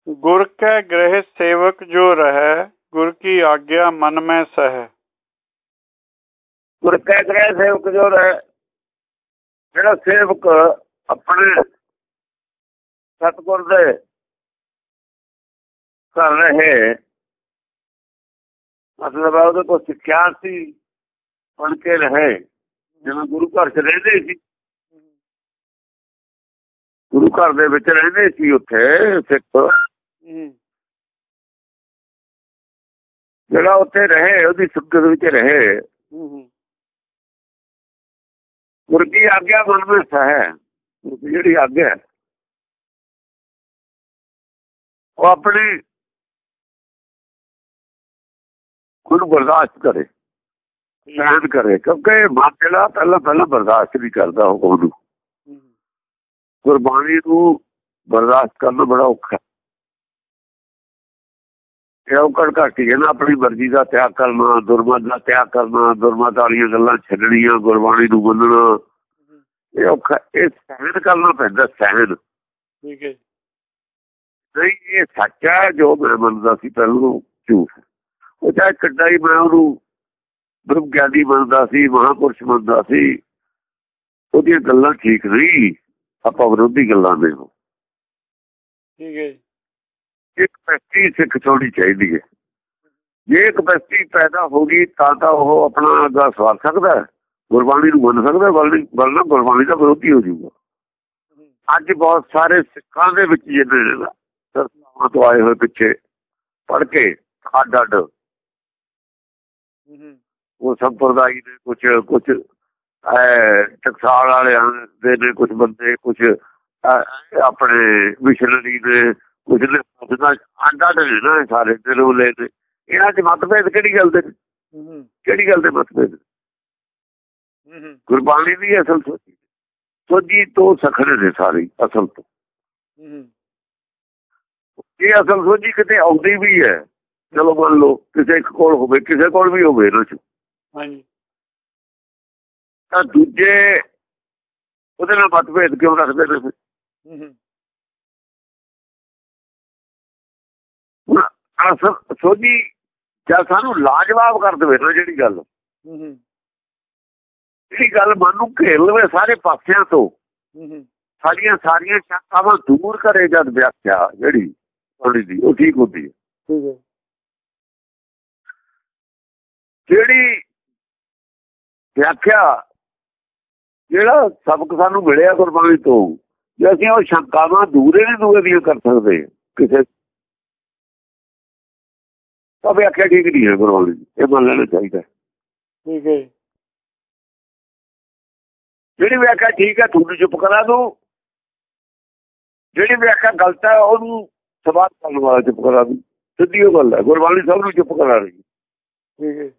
गुर कै गृह सेवक जो रहे, गुर की आज्ञा मन में सह। ਗੁਰ ਕੈ ਗ੍ਰਹਿ ਸੇਵਕ ਜੋ ਰਹੇ, ਜਿਹੜਾ ਸੇਵਕ ਆਪਣੇ ਸਤਿਗੁਰ ਦੇ ਕਰ ਰਹੇ, ਮਤਲਬ ਉਹਦੇ ਕੋਲ ਸਿੱਖਿਆ ਸੀ, ਪੜ੍ਹ ਕੇ ਰਹੇ, ਜਿਵੇਂ ਗੁਰੂ ਘਰ ਚ ਰਹਿੰਦੇ ਸੀ, ਗੁਰੂ ਘਰ ਦੇ ਵਿੱਚ ਰਹਿੰਦੇ ਸੀ, ਉੱਥੇ ਸਿੱਖ ਜਿਹੜਾ ਉੱਥੇ ਰਹੇ, ਉਹਦੀ ਸੰਗਤ ਵਿੱਚ ਰਹੇ, ਗੁਰ ਕੀ ਆਗਿਆ ਮਨ ਵਿੱਚ ਹੈ। ਜਿਹੜੀ ਆਗਿਆ ਉਹ ਆਪਣੀ ਉਹਨੂੰ ਬਰਦਾਸ਼ਤ ਕਰੇ, ਸਹਿਣ ਕਰੇ, ਕਿਉਂਕਿ ਮਾਪਿਆਂ ਪਹਿਲਾਂ ਬਰਦਾਸ਼ਤ ਨਹੀਂ ਕਰਦਾ ਉਹਨੂੰ। ਗੁਰਬਾਣੀ ਨੂੰ ਬਰਦਾਸ਼ਤ ਕਰਨਾ ਬੜਾ ਔਖਾ, ਇਹ ਔਕੜ ਘਾਟੀ ਹੈ ਨਾ। ਆਪਣੀ ਮਰਜ਼ੀ ਦਾ ਤਿਆਗ ਕਰਨਾ, ਦੁਰਮਤ ਦਾ ਤਿਆਗ ਕਰਨਾ, ਦੁਰਮਤ ਵਾਲੀਆਂ ਗੱਲਾਂ ਛੱਡਣੀਆਂ, ਗੁਰਬਾਣੀ ਨੂੰ ਮੰਨਣਾ, ਇਹ ਔਖਾ। ਇਹ ਸਹਿਣ ਕਰਨਾ ਪੈਂਦਾ, ਸਹਿਣ। ਠੀਕ ਹੈ ਨਹੀਂ, ਇਹ ਸੱਚ ਹੈ ਜੋ ਮੈਂ ਮੰਨਦਾ ਸੀ ਪਹਿਲਾਂ, ਝੂਠ। ਉਹ ਚਾਹੇ ਕਿੱਡਾ ਹੀ ਮੈਂ ਉਹਨੂੰ ਬ੍ਰਹਮ ਗਿਆਨੀ ਮੰਨਦਾ ਸੀ, ਮਹਾਂਪੁਰਸ਼ ਮੰਨਦਾ ਸੀ, ਉਹਦੀਆਂ ਗੱਲਾਂ ਠੀਕ ਨਹੀਂ, ਆਪਾਂ ਵਿਰੋਧੀ ਗੱਲਾਂ ਦੇ। ਠੀਕ ਹੈ। ਇੱਕ ਕਪੈਸਿਟੀ ਸਿੱਖ ਹੋਣੀ ਚਾਹੀਦੀ ਹੈ। ਜੇ ਕਪੈਸਿਟੀ ਪੈਦਾ ਹੋ ਗਈ ਤਾਂ ਉਹ ਆਪਣਾ ਅੱਗਾ ਸਵਾਰ ਸਕਦਾ, ਗੁਰਬਾਣੀ ਨੂੰ ਮੰਨ ਸਕਦਾ, ਬਲਨਾ ਗੁਰਬਾਣੀ ਦਾ ਵਿਰੋਧੀ ਹੋ ਜਾਊਗਾ। ਅੱਜ ਬਹੁਤ ਸਾਰੇ ਸਿੱਖਾਂ ਦੇ ਵਿੱਚ ਜਿਹੜੇ ਸੰਸਥਾਵਾਂ ਤੋਂ ਆਏ ਹੋਏ ਪਿੱਛੇ ਪੜ੍ਹ ਕੇ ਅੱਡ ਉਹ ਸੰਪਰਦਾਈ ਦੇ ਕੁਛ ਟਕਸਾਲ ਵਾਲਿਆਂ ਦੇ ਨੇ, ਕੁਛ ਬੰਦੇ, ਕੁਛ ਆਪਣੇ ਮਿਸ਼ਨਰੀ ਦੇ, ਕੁਛ ਅੱਡ ਨੇ ਨਾ, ਸਾਰੇ ਦਿਲੋਲੇ ਨੇ। ਇਹਨਾਂ ਚ ਮਤਭੇਦ ਕਿਹੜੀ ਗੱਲ ਦੇ? ਕਿਹੜੀ ਗੱਲ ਦੇ ਮਤਭੇਦ? ਗੁਰਬਾਣੀ ਦੀ ਅਸਲ ਸੋਝੀ ਤੋਂ ਸਖਣੇ ਨੇ ਸਾਰੀ ਅਸਲ ਤੋਂ। ਇਹ ਅਸਲ ਸੋਝੀ ਕਿਤੇ ਆਉਂਦੀ ਵੀ ਹੈ, ਚਲੋ ਮੰਨ ਲਓ ਕਿਸੇ ਇੱਕ ਕੋਲ ਹੋਵੇ, ਕਿਸੇ ਕੋਲ ਵੀ ਹੋਵੇ ਇਹਨਾਂ ਚ, ਤਾਂ ਦੂਜੇ ਉਹਦੇ ਨਾਲ ਮਤਭੇਦ ਕਿਉਂ ਰੱਖਦੇ ਨੇ? ਅਸਲ ਸੋਝੀ ਜਦ ਸਾਨੂੰ ਲਾਜਵਾਬ ਕਰ ਦੇਵੇ ਨਾ, ਜਿਹੜੀ ਗੱਲ ਮਨ ਨੂੰ ਘੇਰ ਲਵੇ ਸਾਰੇ ਪਾਸਿਆਂ ਤੋਂ, ਸਾਰੀਆਂ ਸ਼ੰਕਾਵਾਂ ਦੂਰ ਕਰੇ, ਜਦ ਵਿਆਖਿਆ ਜਿਹੜੀ ਥੋੜੀ ਦੀ ਉਹ ਠੀਕ ਹੁੰਦੀ ਹੈ। ਜਿਹੜੀ ਵਿਆਖਿਆ, ਜਿਹੜਾ ਸਬਕ ਸਾਨੂੰ ਮਿਲਿਆ ਗੁਰਬਾਣੀ ਤੋਂ, ਜੇ ਅਸੀਂ ਉਹ ਸ਼ੰਕਾਵਾਂ ਦੂਰੇ ਦੀਆਂ ਕਰ ਸਕਦੇ ਕਿਸੇ, ਤਾਂ ਵਿਆਖਿਆ ਠੀਕ ਨਹੀਂ ਹੈ ਗੁਰਬਾਣੀ ਦੀ, ਇਹ ਮੰਨ ਲੈਣਾ ਚਾਹੀਦਾ। ਠੀਕ ਹੈ। ਜਿਹੜੀ ਵਿਆਖਿਆ ਠੀਕ ਹੈ ਤੁਹਾਨੂੰ ਚੁੱਪ ਕਰਾ ਦੋ, ਜਿਹੜੀ ਵਿਆਖਿਆ ਗਲਤ ਹੈ ਉਹਨੂੰ ਸਵਾਲ ਕਰਨ ਵਾਲਾ ਚੁੱਪ ਕਰਾ ਦੋ। ਸਿੱਧੀ ਉਹ ਗੱਲ ਹੈ, ਗੁਰਬਾਣੀ ਸਭ ਨੂੰ ਚੁੱਪ ਕਰਾ ਰਹੀ। ਠੀਕ ਹੈ।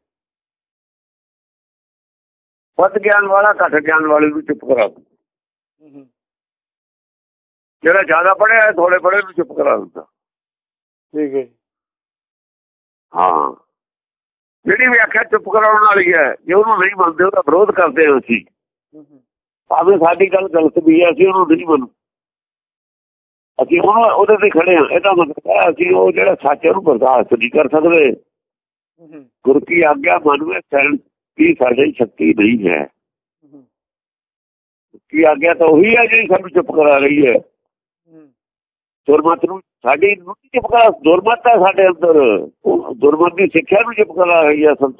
ਵੱਧ ਗਿਆਨ ਵਾਲਾ ਘੱਟ ਗਿਆਨ ਵਾਲੇ ਨੂੰ ਚੁੱਪ ਕਰਾ ਦੋ, ਜਿਹੜਾ ਜ਼ਿਆਦਾ ਪੜ੍ਹਿਆ ਥੋੜੇ ਪੜ੍ਹੇ ਨੂੰ ਚੁੱਪ ਕਰਾ ਦਿੰਦਾ। ਠੀਕ ਹੈ। ਹਾਂ, ਜਿਹੜੀ ਵਿਆਖਿਆ ਚੁੱਪ ਕਰਾਉਣ ਵਾਲੀ ਹੈ, ਜੇ ਉਹਨੂੰ ਨਹੀਂ ਮੰਨਦੇ ਉਹਦਾ ਵਿਰੋਧ ਕਰਦੇ ਹਾਂ ਅਸੀਂ, ਭਾਵੇਂ ਸਾਡੀ ਗੱਲ ਗਲਤ ਵੀ ਹੈ, ਅਸੀਂ ਉਹਨੂੰ ਨਹੀਂ ਮੰਨਦੇ, ਅਸੀਂ ਉਹਦੇ ਤੇ ਖੜੇ ਹਾਂ। ਇਹਦਾ ਮਤਲਬ ਹੈ ਅਸੀਂ ਉਹ ਜਿਹੜਾ ਸੱਚ ਹੈ ਉਹਨੂੰ ਬਰਦਾਸ਼ਤ ਨਹੀਂ ਕਰ ਸਕਦੇ। ਗੁਰ ਕੀ ਆਗਿਆ ਮਨ ਵਿੱਚ ਸਹਿਣ ਦੀ ਸਾਡੀ ਸ਼ਕਤੀ ਨਹੀਂ ਹੈ। ਕੀ ਆਗਿਆ ਤਾਂ ਉਹੀ ਹੈ ਜਿਹੜੀ ਸਾਨੂੰ ਚੁੱਪ ਕਰਾ ਰਹੀ ਹੈ। ਦੁਰਮਤ ਨੂੰ ਸਾਡੀ ਚੁੱਪ ਕਰਾ, ਦੁਰਮਤ ਹੈ ਸਾਡੇ ਅੰਦਰ, ਦੁਰਮਤ ਦੀ ਸਿੱਖਿਆ ਨੂੰ ਚੁੱਪ ਕਰਾ ਰਹੀ ਹੈ। ਅਸਲ ਚ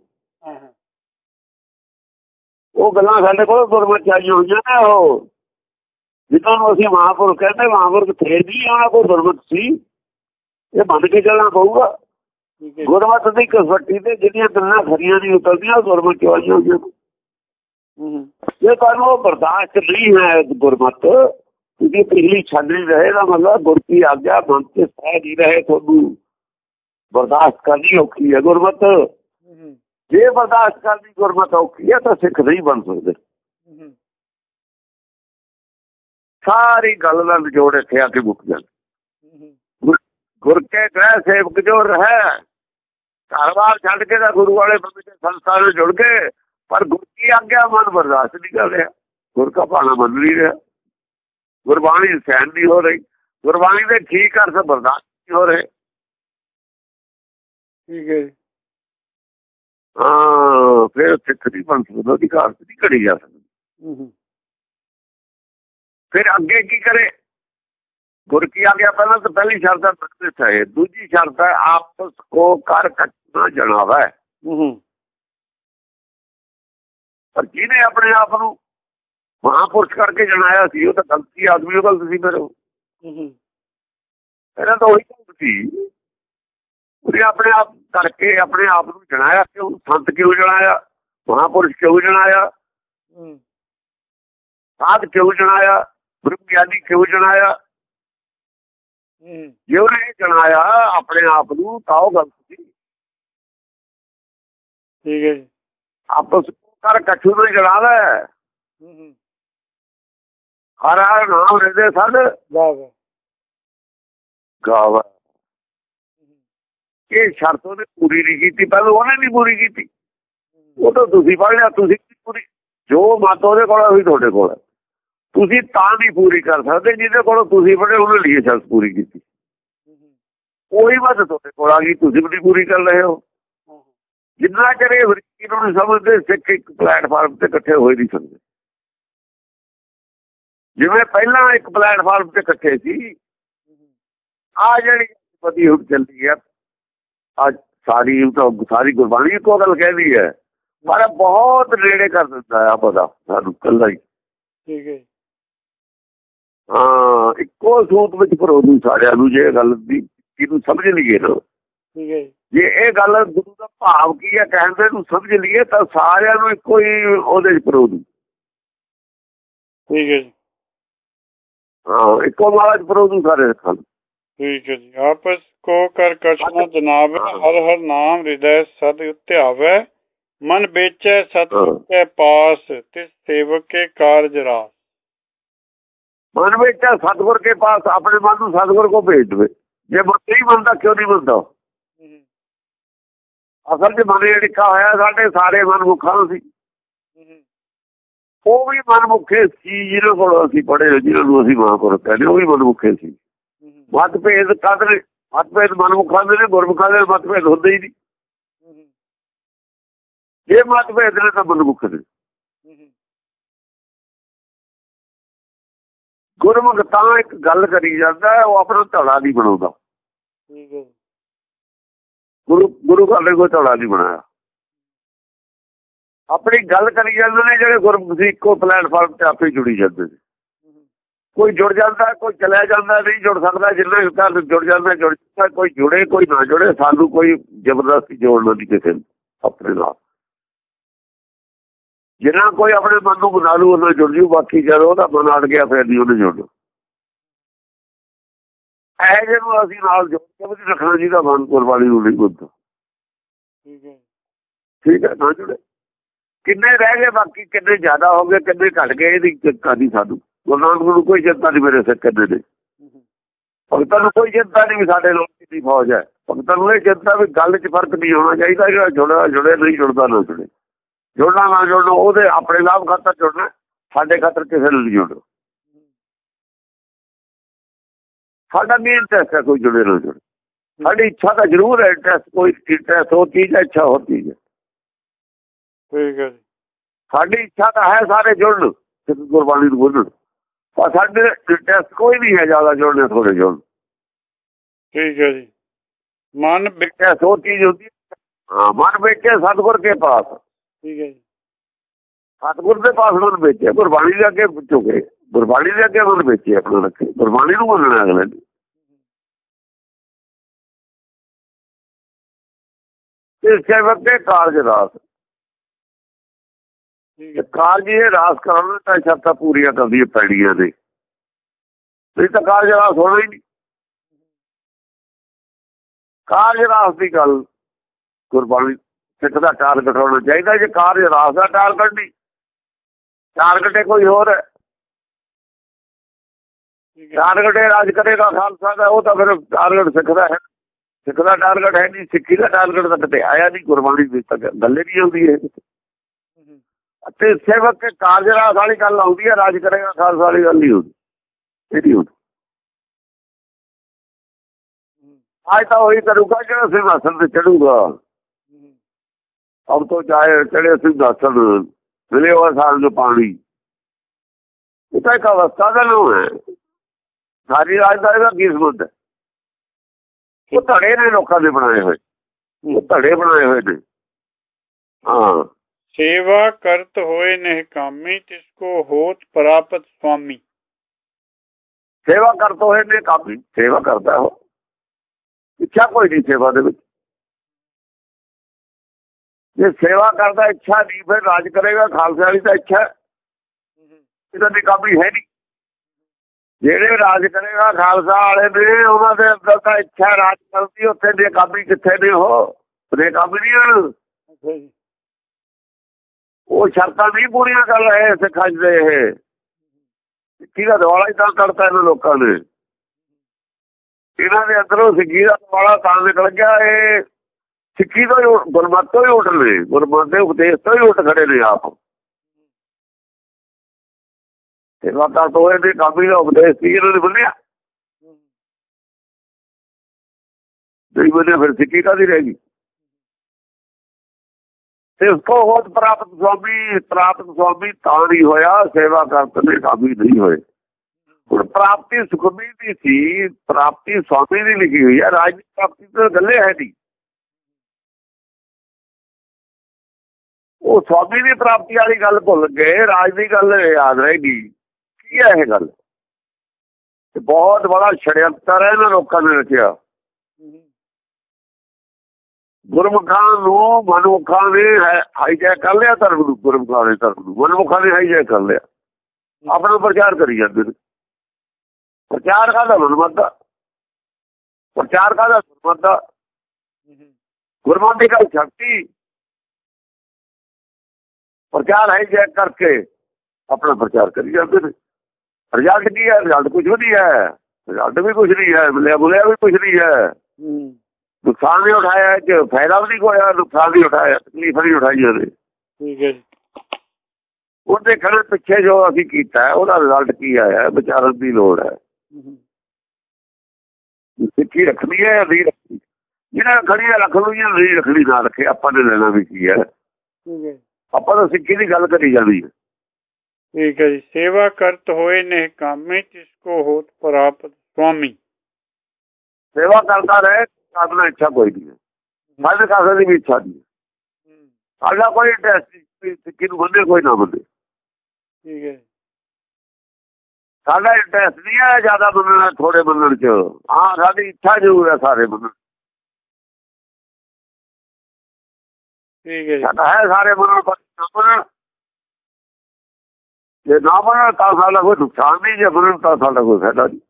ਉਹ ਗੱਲਾਂ ਸਾਡੇ ਕੋਲ ਦੁਰਮਤ ਚਾਹੀਆਂ ਹੋਈਆਂ ਨੇ, ਉਹ ਜਿੱਦਾਂ ਨੂੰ ਅਸੀਂ ਮਹਾਂਪੁਰਖ ਕਹਿੰਦੇ, ਮਹਾਂਪੁਰਖ ਥੇ ਨਹੀਂ, ਉਹਨਾਂ ਕੋਲ ਦੁਰਮਤ ਸੀ, ਇਹ ਮੰਨ ਕੇ ਚੱਲਣਾ ਪਊਗਾ। ਗੁਰਮਤ ਦੀ ਕਸਵੱਟੀ ਤੇ ਜਿਹੜੀਆਂ ਗੱਲਾਂ ਖਰੀਆਂ ਨਹੀਂ ਉਤਰਦੀਆਂ, ਉਹ ਗੁਰਮਤ ਚ ਆਈਆਂ ਹੋਈਆਂ। ਜੇ ਤੁਹਾਨੂੰ ਉਹ ਬਰਦਾਸ਼ਤ ਨਹੀਂ ਹੈ ਗੁਰਮਤ, ਤੁਸੀਂ ਪਿਛਲੀ ਛੱਡ ਨਹੀਂ ਰਹੇ, ਦਾ ਮਤਲਬ ਗੁਰ ਕੀ ਆਗਿਆ ਮਨ ਤੇ ਸਹਿ ਨਹੀਂ ਰਹੇ, ਤੁਹਾਨੂੰ ਬਰਦਾਸ਼ਤ ਕਰਨੀ ਔਖੀ ਹੈ ਗੁਰਮਤ। ਜੇ ਬਰਦਾਸ਼ਤ ਕਰਨੀ ਗੁਰਮਤ ਔਖੀ ਹੈ ਤਾਂ ਸਿੱਖ ਨਹੀਂ ਬਣ ਸਕਦੇ। ਸਾਰੀ ਗੱਲ ਦਾ ਨਿਚੋੜ ਇੱਥੇ ਆ ਕੇ ਮੁੱਕ ਜਾਂਦਾ। ਗੁਰ ਕੇ ਗ੍ਰਹਿ ਸੇਵਕ ਜੋ ਰਹੇ, ਘਰ-ਬਾਰ ਛੱਡ ਕੇ ਤਾਂ ਗੁਰੂ ਵਾਲੇ ਸੰਸਥਾ ਨਾਲ ਜੁੜ ਕੇ, ਪਰ ਗੁਰ ਕੀ ਆਗਿਆ ਮਨ ਬਰਦਾਸ਼ਤ ਨਹੀਂ ਕਰ ਰਿਹਾ, ਗੁਰ ਕਾ ਭਾਣਾ ਮੰਨ ਨਹੀਂ ਰਿਹਾ, ਗੁਰਬਾਣੀ ਸਹਿਣ ਨਹੀਂ ਹੋ ਰਹੀ। ਗੁਰਬਾਣੀ ਦੇ ਠੀਕ ਅਰਥ ਬਰਦਾਸ਼ਤ ਨਹੀਂ ਹੋ ਰਹੇ। ਠੀਕ ਹੈ ਜੀ। ਹਾਂ, ਫਿਰ ਸਿੱਖ ਦੀ ਬਣ ਸਕਦਾ, ਅਧਿਕਾਰ ਨਹੀਂ ਘੜੀ ਜਾ ਸਕਦੀ। ਫਿਰ ਅੱਗੇ ਕੀ ਕਰੇ? ਗੁਰ ਕੀ ਆ ਗਿਆ? ਪਹਿਲਾਂ ਤਾਂ ਪਹਿਲੀ ਸ਼ਰਤ ਹੈ, ਦੂਜੀ ਸ਼ਰਤ ਹੈ ਆਪਸ ਕੋ ਕਰ ਕੱਟਣਾ ਜਣਾਵਾ। ਪਰ ਜਿਹਨੇ ਆਪਣੇ ਆਪ ਨੂੰ ਮਹਾਂਪੁਰਸ਼ ਕਰਕੇ ਜਣਾਇਆ ਸੀ, ਉਹ ਤਾਂ ਗਲਤੀ ਆਦਮੀ, ਉਹ ਗਲਤ ਸੀ। ਫਿਰ ਇਹਨਾਂ ਤਾਂ ਉਹੀ ਗਲਤ ਸੀ, ਉਹਨੇ ਆਪਣੇ ਆਪ ਕਰਕੇ ਆਪਣੇ ਆਪ ਨੂੰ ਜਣਾਇਆ। ਕਿਉਂ? ਸੰਤ ਕਿਉਂ ਜਣਾਇਆ? ਮਹਾਂਪੁਰਸ਼ ਕਿਉਂ ਜਣਾਇਆ? ਸਾਧ ਕਿਉਂ ਜਣਾਇਆ? ਬ੍ਰਹਮ ਗਿਆਨੀ ਕਿਉਂ ਜਣਾਇਆ? ਜੇ ਉਹਨੇ ਜਣਾਇਆ ਆਪਣੇ ਆਪ ਨੂੰ ਤਾਂ ਉਹ ਗਲਤ ਸੀ। ਠੀਕ ਹੈ ਜੀ। ਆਪਸ ਕਰ ਕਛੂ ਨੂੰ ਜਣਾ ਲੈ, ਹਰ ਹਰ ਨਾਮ ਰਹਿੰਦੇ ਸਨ ਗਾਵਾ। ਇਹ ਸ਼ਰਤ ਉਹਨੇ ਪੂਰੀ ਨਹੀਂ ਕੀਤੀ, ਪਹਿਲਾਂ ਉਹਨੇ ਨਹੀਂ ਪੂਰੀ ਕੀਤੀ। ਉਹ ਤਾਂ ਤੁਸੀਂ ਪੜ੍ਹ ਲਿਆ, ਤੁਸੀਂ ਪੂਰੀ ਜੋ ਮਤ ਉਹਦੇ ਕੋਲ ਉਹੀ ਤੁਹਾਡੇ ਕੋਲ ਹੈ। ਤੁਸੀਂ ਤਾਂ ਨਹੀਂ ਪੂਰੀ ਕਰ ਸਕਦੇ ਜਿਹਦੇ ਕੋਲੋਂ ਤੁਸੀਂ ਪੜ੍ਹੇ ਉਹਨੇ ਲਈ ਸ਼ਰਤ ਪੂਰੀ ਕੀਤੀ। ਉਹੀ ਮਤ ਤੁਹਾਡੇ ਕੋਲ ਆ ਗਈ, ਤੁਸੀਂ ਵੀ ਨਹੀਂ ਪੂਰੀ ਕਰ ਰਹੇ ਹੋ। ਜਿੰਨਾ ਚਿਰ ਇਹ ਵਰੀਕੀ ਨੂੰ ਸਮਝਦੇ, ਸਿੱਖ ਇੱਕ ਪਲੇਟਫਾਰਮ ਤੇ ਇਕੱਠੇ ਹੋਏ ਨਹੀਂ ਸਕਦੇ। ਜਿਵੇਂ ਪਹਿਲਾਂ ਇੱਕ ਪਲੇਟਫਾਰਮ ਤੇ ਇਕੱਠੇ ਸੀ, ਆ ਜਿਹੜੀ ਵਧੀ ਹੁਣ ਚੱਲੀ ਹੈ ਅੱਜ ਸਾਰੀ ਗੁਰਬਾਣੀ ਇੱਕੋ ਗੱਲ ਕਹਿੰਦੀ ਹੈ, ਪਰ ਬਹੁਤ ਨੇੜੇ ਕਰ ਦਿੰਦਾ ਹੈ ਪਤਾ ਸਾਨੂੰ ਕੱਲਾ ਹੀ। ਠੀਕ ਹੈ। ਹਾਂ, ਇੱਕੋ ਸੂਤ ਵਿੱਚ ਪਰੋਦੂ ਸਾਰਿਆਂ ਨੂੰ। ਜੇ ਗੱਲ ਦੀ ਕਿਹਨੂੰ ਸਮਝ ਲਈਏ ਨਾ, ਠੀਕ ਹੈ, ਜੇ ਇਹ ਗੱਲ ਗੁਰੂ ਦਾ ਭਾਵ ਕੀ ਹੈ ਕਹਿੰਦੇ ਨੂੰ ਸਮਝ ਲਈਏ, ਤਾਂ ਸਾਰਿਆਂ ਨੂੰ ਇੱਕੋ ਹੀ ਉਹਦੇ ਚ ਪਰੋਦੂ। ਠੀਕ ਹੈ ਜੀ। ਹਾਂ, ਇੱਕੋ ਮਾਲਾ ਚ ਪਰੋਦੂ ਸਾਰੇ ਰੱਖਾਂ। ਠੀਕ ਹੈ ਜੀ। ਆਪਸ ਕੋ ਕਰ ਕਛਨਾ ਜਨਾਵੇ, ਹਰ ਹਰ ਨਾਮ ਹਿਰਦੈ ਸਦ ਧਿਆਵੈ, ਮਨ ਵੇਚੈ ਸਤਿਗੁਰ ਕੇ ਪਾਸ, ਤਿਸ ਸੇਵਕ ਕੇ ਕਾਰਜ ਰਾਸ। ਮਨ ਵਿੱਚ ਸਤਿਗੁਰ ਕੇ ਪਾਸ, ਆਪਣੇ ਮਨ ਨੂੰ ਸਤਿਗੁਰ ਕੋ ਭੇਜ ਦੇਵੇ। ਜੇ ਮਨ ਨਹੀਂ ਮੰਨਦਾ, ਕਿਉਂ ਨਹੀਂ ਮੰਨਦਾ? ਅਸਲ ਚ ਮਨ ਲਿਖਾ ਹੋਇਆ ਸਾਡੇ ਸਾਰੇ ਮਨਮੁਖਾਂ ਸੀ। ਉਹ ਵੀ ਮਨਮੁਖੇ ਸੀ ਜਿਹਨਾਂ ਕੋਲ ਅਸੀਂ ਪੜ੍ਹੇ, ਜਿਹਨਾਂ ਨੂੰ ਅਸੀਂ ਮਹਾਂਪੁਰਖ ਕਹਿੰਦੇ, ਉਹ ਵੀ ਮਨਮੁਖੇ ਸੀ। ਮਤਭੇਦ ਕਾਹਦੇ? ਮਤਭੇਦ ਮਨਮੁਖਾਂ ਦੇ ਨੇ, ਗੁਰਮੁਖਾਂ ਦੇ ਮਤਭੇਦ ਹੁੰਦੇ ਹੀ ਨਹੀਂ। ਜੇ ਮਤਭੇਦ ਨੇ ਤਾਂ ਮਨਮੁਖ ਨੇ। ਗੁਰਮੁਖ ਤਾਂ ਇੱਕ ਗੱਲ ਕਰੀ ਜਾਂਦਾ, ਉਹ ਆਪਣਾ ਧੜਾ ਨਹੀਂ ਬਣਾਉਂਦਾ। ਗੁਰੂ ਘਰ ਨੇ ਕੋਈ ਧੜਾ ਨਹੀਂ ਬਣਾਇਆ, ਆਪਣੀ ਗੱਲ ਕਰੀ ਜਾਂਦੇ ਨੇ। ਜਿਹੜੇ ਗੁਰਮੁਖ ਸੀ ਇੱਕੋ ਪਲੇਟਫਾਰਮ ਤੇ ਆਪੇ ਜੁੜੀ ਜਾਂਦੇ ਨੇ। ਕੋਈ ਜੁੜ ਜਾਂਦਾ, ਕੋਈ ਚਲਿਆ ਜਾਂਦਾ, ਨਹੀਂ ਜੁੜ ਸਕਦਾ। ਜਿੰਨਾ ਘਰ ਜੁੜ ਜਾਂਦਾ ਜੁੜ ਜਾਂਦਾ, ਕੋਈ ਜੁੜੇ ਕੋਈ ਨਾ ਜੁੜੇ। ਸਾਨੂੰ ਕੋਈ ਜ਼ਬਰਦਸਤੀ ਜੋੜਨਾ ਨਹੀਂ ਕਿਸੇ ਨੂੰ ਆਪਣੇ ਨਾਲ। ਜਿੰਨਾ ਕੋਈ ਆਪਣੇ ਮਨ ਨੂੰ ਬਣਾ ਲੂ ਉਹਨਾਂ ਜੁੜ ਜੂ, ਬਾਕੀ ਜਦ ਉਹਦਾ ਮਨ ਅੜ ਗਿਆ ਫਿਰ ਨਹੀਂ ਉਹਨੇ ਜੁੜਨਾ। ਇਹ ਜਿਹਨੂੰ ਅਸੀਂ ਨਾਲ ਜੋੜ ਕੇ ਵੀ ਨਹੀਂ ਰੱਖਣਾ ਚਾਹੀਦਾ ਮਨ, ਗੁਰਬਾਣੀ ਨੂੰ ਨਹੀਂ ਬੁੱਧ। ਠੀਕ ਹੈ, ਨਾ ਜੁੜੇ। ਕਿੰਨੇ ਰਹਿ ਗਏ ਬਾਕੀ, ਕਿੰਨੇ ਜ਼ਿਆਦਾ ਹੋ ਗਏ, ਕਿੰਨੇ ਘਟ ਗਏ, ਇਹਦੀ ਚਿੰਤਾ ਨਹੀਂ ਸਾਨੂੰ। ਗੁਰੂ ਨਾਨਕ ਨੂੰ ਕੋਈ ਚਿੰਤਾ ਨਹੀਂ ਮੇਰੇ ਸਿੱਖ ਕਿੰਨੇ ਨੇ। ਭਗਤਾਂ ਨੂੰ ਕੋਈ ਚਿੰਤਾ ਨਹੀਂ ਵੀ ਸਾਡੇ ਲੋਕ ਕਿੰਨੀ ਫੌਜ ਹੈ। ਭਗਤਾਂ ਨੂੰ ਇਹ ਚਿੰਤਾ ਵੀ ਗੱਲ 'ਚ ਫਰਕ ਨਹੀਂ ਹੋਣਾ ਚਾਹੀਦਾ। ਜਿਹੜਾ ਜੁੜਿਆ ਜੁੜੇ, ਨਹੀਂ ਜੁੜਦਾ ਨਾ ਜੁੜੇ। ਜੁੜਨਾ ਨਾ ਜੁੜਨਾ ਉਹਦੇ ਆਪਣੇ ਲਾਭ ਖਾਤਰ ਜੁੜਨਾ, ਸਾਡੇ ਖਾਤਰ ਕਿਸੇ ਨੂੰ ਨਹੀਂ ਜੁੜਨਾ। ਸਾਡਾ ਵੀ ਇੰਟਰਸਟ ਹੈ ਕੋਈ ਜੁੜੇ ਨਾ ਜੁੜੇ। ਸਾਡੀ ਇੱਛਾ ਤਾਂ ਜ਼ਰੂਰ ਹੈ, ਇੰਟਰਸਟ ਕੋਈ ਇੰਟਰਸਟ ਹੋਰ ਚੀਜ਼ ਹੈ, ਇੱਛਾ ਹੋਰ ਚੀਜ਼ ਹੈ। ਠੀਕ ਹੈ ਜੀ। ਸਾਡੀ ਇੱਛਾ ਤਾਂ ਹੈ ਸਾਰੇ ਜੁੜਨ, ਗੁਰਬਾਣੀ ਨੂੰ ਬੋਲਣ, ਪਰ ਸਾਡੇ ਇੰਟਰਸਟ ਕੋਈ ਨਹੀਂ ਹੈ ਜ਼ਿਆਦਾ ਜੁੜਨੇ ਥੋੜੇ ਜੁੜਨ। ਠੀਕ ਹੈ ਜੀ। ਮਨ ਵੇਚਿਆ ਸੋ ਚੀਜ਼ ਹੁੰਦੀ। ਹਾਂ, ਮਨ ਵੇਚੇ ਸਤਿਗੁਰ ਕੇ ਪਾਸ। ਠੀਕ ਹੈ ਜੀ। ਸਤਿਗੁਰ ਦੇ ਪਾਸ ਮਨ ਵੇਚੇ, ਗੁਰਬਾਣੀ ਦੇ ਅੱਗੇ ਝੁਕੇ, ਗੁਰਬਾਣੀ ਦੇ ਅੱਗੇ ਮਨ ਵੇਚੇ ਆਪਣਾ ਰੱਖੇ, ਗੁਰਬਾਣੀ ਨੂੰ ਮੰਨਣਾ ਅਗਲੇ ਨੇ। ਇਸ ਸੇਵਕ ਦੇ ਕਾਰਜ ਰਾਸ। ਕਾਰਜ ਇਹ ਰਾਸ ਕਰਾਉਣਾ ਤਾਂ ਸ਼ਰਤਾਂ ਪੂਰੀਆਂ ਕਰਦੀਆਂ ਪੈਣੀਆਂ ਨੇ, ਨਹੀਂ ਤਾਂ ਕਾਰਜ ਰਾਸ ਹੋਣਾ ਹੀ ਨਹੀਂ। ਕਾਰਜ ਰਾਸ ਦੀ ਗੱਲ ਗੁਰਬਾਣੀ ਸਿੱਖ ਦਾ ਟਾਰਗੇਟ ਹੋਣਾ ਚਾਹੀਦਾ। ਜੇ ਕਾਰਜ ਰਾਸ ਦਾ ਟਾਰਗੇਟ ਨਹੀਂ, ਟਾਰਗੇਟ ਕੋਈ ਹੋਰ ਹੈ। ਟਾਰਗੇਟ ਰਾਜ ਕਰੇਗਾ ਖਾਲਸਾ ਦਾ, ਉਹ ਤਾਂ ਫਿਰ ਟਾਰਗੇਟ ਸਿੱਖ ਦਾ ਹੈ। ਸਿੱਖ ਦਾ ਟਾਰਗੇਟ ਹੈ ਨਹੀਂ, ਸਿੱਖੀ ਦਾ ਟਾਰਗੇਟ ਤਾਂ ਕਿਤੇ ਆਇਆ ਨਹੀਂ। ਗੁਰਬਾਣੀ ਦੀ ਤਾਂ ਗੱਲੇ ਨਹੀਂ ਆਉਂਦੀ ਹੈ। ਅਤੇ ਸੇਵਕ ਕੇ ਕਾਰਜ ਰਾਸ ਵਾਲੀ ਗੱਲ ਆਉਂਦੀ ਹੈ, ਰਾਜ ਕਰੇਗਾ ਖਾਲਸਾ ਵਾਲੀ ਗੱਲ ਨਹੀਂ ਹੁੰਦੀ। ਇਹ ਨਹੀਂ ਹੁੰਦੀ। आज तो वही करूंगा जो सिंहासन पे चढ़ूंगा। अब तो चाहे चढ़े सिंहासन मिले हुआ साल जो पानी, ये एक अवस्था का नाम है। सारी राजधानी का की संबंध है? वो धड़े ने लोगों ने बनाए हुए, वो धड़े बनाए हुए ने। हाँ, सेवा करत होए निहकामी तिसको होत प्राप्त स्वामी। सेवा करते हुए ने काफी सेवा करता हो, इच्छा कोई नहीं सेवा दे। जे सेवा करता इच्छा नहीं फिर राज करेगा। खालसा वाली तो इच्छा इधर निकामी है नहीं। ਜਿਹੜੇ ਰਾਜ ਕਰੇਗਾ ਖਾਲਸਾ ਵਾਲੇ ਨੇ ਉਹਨਾਂ ਦੇ ਅੰਦਰ ਤਾਂ ਇੱਛਾ ਰਾਜ ਕਰਦੀ, ਉੱਥੇ ਨਿਕਾਮੀ ਕਿੱਥੇ ਨੇ? ਉਹ ਨਿਕਾਮੀ ਨਹੀਂ, ਉਹ ਸ਼ਰਤਾਂ ਨਹੀਂ ਪੂਰੀਆਂ ਕਰ ਰਹੇ ਸਿੱਖਾਂ ਦੇ। ਇਹ ਸਿੱਖੀ ਦਾ ਦਿਵਾਲਾ ਹੀ ਤਾਂ ਕਰਤਾ ਇਹਨਾਂ ਲੋਕਾਂ ਨੇ। ਇਹਨਾਂ ਦੇ ਅੰਦਰੋਂ ਸਿੱਖੀ ਦਾ ਦਿਵਾਲਾ ਤਾਂ ਨਿਕਲ ਗਿਆ। ਇਹ ਸਿੱਖੀ ਤੋਂ ਹੀ ਗੁਰਮਤਿ ਤੋਂ ਹੀ ਉੱਠ ਨੇ, ਗੁਰਮਤਿ ਦੇ ਉਪਦੇਸ਼ ਤੋਂ ਹੀ ਉੱਠ ਖੜੇ ਨੇ ਆਪ। सेवा करते हुए ने काफी का उपदेश थी इन्होंने बोलिया नहीं बोलिया, फिर सिक्की का रहेगी। इसको होत प्राप्त स्वामी ता नहीं होया, सेवा करते ने काफी नहीं होए। और प्राप्ति सुखमी दी थी, प्राप्ति स्वामी की लिखी हुई है। राज की प्राप्ति तो गले है नहीं, वो स्वामी की प्राप्ति वाली गल भुल गए, राज की गल याद रहेगी। ਕੀ ਹੈ ਇਹ ਗੱਲ? बहुत बड़ा षड्यंत्र है ਇਹਨਾਂ ਲੋਕਾਂ ਨੇ ਰਚਿਆ। ਗੁਰਮੁਖਾਂ ਨੂੰ ਮਨਮੁਖਾਂ ਨੇ ਹਾਈਜੈਕ ਕਰ ਲਿਆ ਧਰਮ ਨੂੰ। ਗੁਰਮੁਖਾਂ ਨੇ ਧਰਮ ਨੂੰ ਮਨਮੁਖਾਂ ਨੇ ਹਾਈਜੈਕ ਕਰ ਲਿਆ, ਆਪਣਾ ਪ੍ਰਚਾਰ ਕਰੀ ਜਾਂਦੇ ਨੇ। ਪ੍ਰਚਾਰ ਕਾਹਦਾ? ਗੁਰਮਤਿ ਦਾ ਪ੍ਰਚਾਰ ਕਾਹਦਾ? ਗੁਰਮਤਿ ਦਾ। ਗੁਰਮਤਿ ਦੀ ਸ਼ਕਤੀ ਪ੍ਰਚਾਰ ਹਾਈਜੈਕ ਕਰਕੇ ਆਪਣਾ ਪ੍ਰਚਾਰ ਕਰੀ ਜਾਂਦੇ ਨੇ। रिजल्ट की है? रिजल्ट कुछ भी नहीं है, रिजल्ट भी कुछ नहीं है, मिलिया बुलिया भी कुछ नहीं है। नुकसान नहीं उठाया, फायदा भी नहीं होया, नुकसान नहीं उठाया, तकलीफ नहीं उठाई ਉਹਦੇ। ਉਹ ਦੇਖਣ ਪਿੱਛੇ ਜੋ ਅਸੀਂ ਕੀਤਾ ਹੈ ਉਹਦਾ ਰਿਜ਼ਲਟ ਕੀ ਆਇਆ, ਵਿਚਾਰਨ ਦੀ ਲੋੜ ਹੈ। ਸਿੱਖੀ ਰੱਖਣੀ ਹੈ ਨਹੀਂ ਰੱਖਣੀ? ਜਿਹਨੇ ਰੱਖਣੀ ਹੈ ਰੱਖ ਲੂ, ਜਾਂ ਨਹੀਂ ਰੱਖਣੀ ਨਾ ਰੱਖੇ, ਆਪਾਂ ਨੇ ਲੈਣਾ ਵੀ ਕੀ ਹੈ। ਆਪਾਂ ਤਾਂ ਸਿੱਖੀ ਦੀ ਗੱਲ ਕਰੀ ਜਾਂਦੀ ਹੈ। ठीक है जी। सेवा करत होए निहकामी तिसको होत प्राप्त स्वामी। सेवा करता रहे, करना इच्छा कोई नहीं है। साढ़े कासे की भी इच्छा नहीं है, साडा कोई इंटरेस्ट नहीं सिक्खी नूं बंदे कोई ना बंदे। ठीक है, साडा इंटरेस्ट नहीं है ज्यादा मनना थोड़े मनन च। हाँ, साडी इच्छा जरूर है सारे मनन। ठीक है, साडा है सारे मनन, पर ना मनन। जे ना मनन तां साडा कोई नुकसान नहीं, जे मनन तां साडा कोई फायदा नहीं।